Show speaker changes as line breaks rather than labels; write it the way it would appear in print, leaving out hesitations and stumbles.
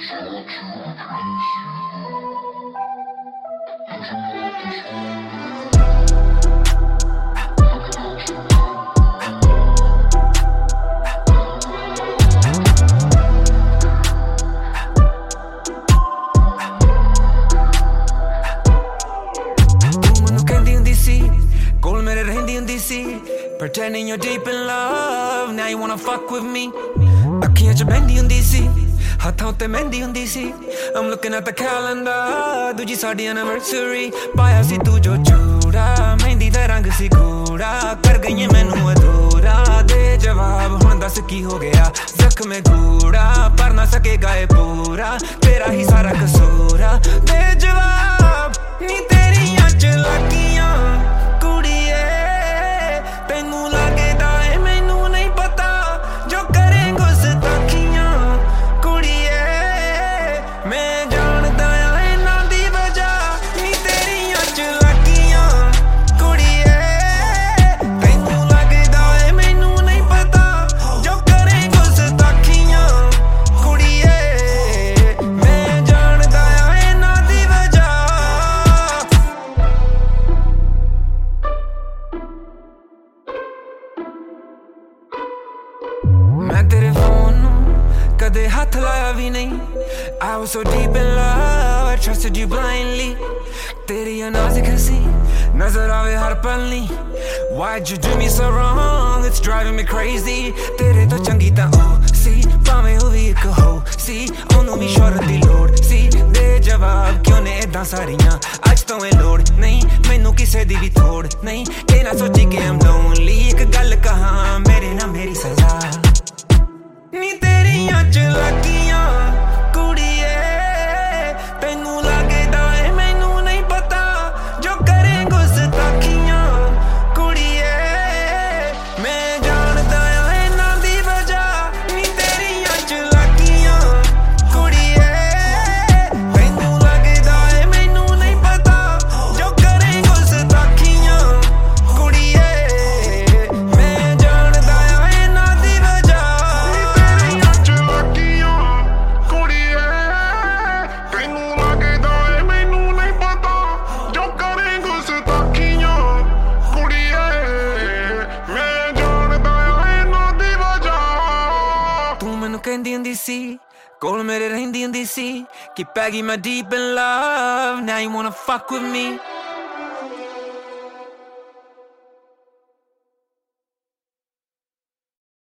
Pretending you're deep in love, now you wanna fuck with me. ਅੱਖੀਆਂ ਚ ਬਹਿੰਦੀ ਹੁੰਦੀ ਸੀ, ਹੱਥਾਂ ਉੱਤੇ ਮਹਿੰਦੀ ਹੁੰਦੀ ਸੀ. I'm looking at the calendar, ਦੂਜੀ ਸਾਡੀ anniversary. ਪਾਇਆ ਸੀ ਤੂੰ ਜੋ ਚੂੜਾ, ਮਹਿੰਦੀ ਦਾ ਰੰਗ ਸੀ ਗੂੜਾ. ਕਰ ਗਈ ਮੈਨੂੰ ਅਧੂਰਾ, ਦੇ ਜਵਾਬ ਹੁਣ ਦੱਸ ਕੀ ਹੋ ਗਿਆ. ਜ਼ਖਮ ਗੂੜਾ, ਪਰ ਨਾ ਸਕੇਗਾ ਇਹ ਪੂਰਾ. ਤੇਰਾ ਹੀ ਸਾਰਾ ਕਸੂਰ ਆ, ਦੇ ਜਵਾਬ. ਨੀ ਤੇਰੀਆਂ ਚਲਾਕੀਆਂ ਕੁੜੀਏ, ਤੈਨੂੰ ਲੱਗਦਾ ਏ ਮੈਨੂੰ ਨਹੀਂ ਪਤਾ. ਜੋ ਕਰੇ ਗੁਸਤਾਖੀਆਂ ਕੁੜੀਏ, ਮੈਂ ਜਾਣਦਾ ਆ ਇਹਨਾਂ ਦੀ ਵਜ੍ਹਾ. ਨੀ ਤੇਰੀਆਂ ਚਲਾਕੀਆਂ ਕੁੜੀਏ, ਤੈਨੂੰ ਲੱਗਦਾ ਏ ਮੈਨੂੰ ਨਹੀਂ ਪਤਾ. ਜੋ ਕਰੇ ਗੁਸਤਾਖੀਆਂ ਕੁੜੀਏ, ਮੈਂ ਜਾਣਦਾ ਆ ਇਹਨਾਂ ਦੀ ਵਜ੍ਹਾ. ਮੈਂ ਤੇਰੇ ਫੋਨ ਨੂੰ ਕਦੇ ਹੱਥ ਲਾਇਆ ਵੀ ਨਹੀਂ. I was so deep in love, I trusted you blindly. ਤੇਰੀ ਨਾਜ਼ੁਕ ਹੱਸੀ ਨਜ਼ਰ ਆਵੇ ਹਰ ਪਲ ਨੀ. Why'd you do me so wrong, it's driving me crazy. ਤੇਰੇ ਤੋਂ ਚੰਗੀ ਤਾਂ ਉਹ ਸੀ, ਭਾਵੇਂ ਉਹ ਵੀ ਇੱਕ ਹੋ ਸੀ. ਉਹਨੂੰ ਵੀ ਸ਼ੌਹਰਤ ਦੀ ਲੋੜ ਸੀ, ਦੇ ਜਵਾਬ ਕਿਉਂ ਨੇ ਏਦਾਂ ਸਾਰੀਆਂ. ਅੱਜ ਤੋਂ ਇਹ ਲੋੜ ਨਹੀਂ ਮੈਨੂੰ ਕਿਸੇ ਦੀ ਵੀ ਥੋੜ ਨਹੀਂ. ਇਹ ਨਾ ਸੋਚੀ ਕਿ I'm lonely, ਇੱਕ ਗੱਲ ਕਹਾਂ ਮੇਰੇ ਨਾਲ ਮੇਰੀ ਸਜ਼ਾ. ਨੀ ਤੇਰੀਆਂ ਚਲਾਕੀਆਂ ਕੁੜੀਏ, ਤੈਨੂੰ ਲੱਗਦਾ ਏ ਮੈਨੂੰ ਨਹੀਂ ਪਤਾ. ਜੋ ਕਰੇ ਗੁਸਤਾਖੀਆਂ ਕੁੜੀਏ, ਮੈਂ ਜਾਣਦਾ ਆ ਇਹਨਾਂ ਦੀ ਵਜ੍ਹਾ. ਨੀ ਤੇਰੀਆਂ ਚਲਾਕੀਆਂ ਕੁੜੀਏ, ਤੈਨੂੰ ਲੱਗਦਾ ਏ ਮੈਨੂੰ ਨਹੀਂ ਪਤਾ. ਜੋ ਕਰੇ ਗੁਸਤਾਖੀਆਂ ਕੁੜੀਏ, ਮੈਂ ਜਾਣਦਾ ਆ ਇਹਨਾਂ ਦੀ ਵਜ੍ਹਾ. ਕਹਿੰਦੀ ਹੁੰਦੀ ਸੀ, ਕੋਲ ਮੇਰੇ ਰਹਿੰਦੀ ਹੁੰਦੀ ਸੀ, ਕਿ ਪੈ ਗਈ ਮੈਂ deep in love, now you wanna fuck with me.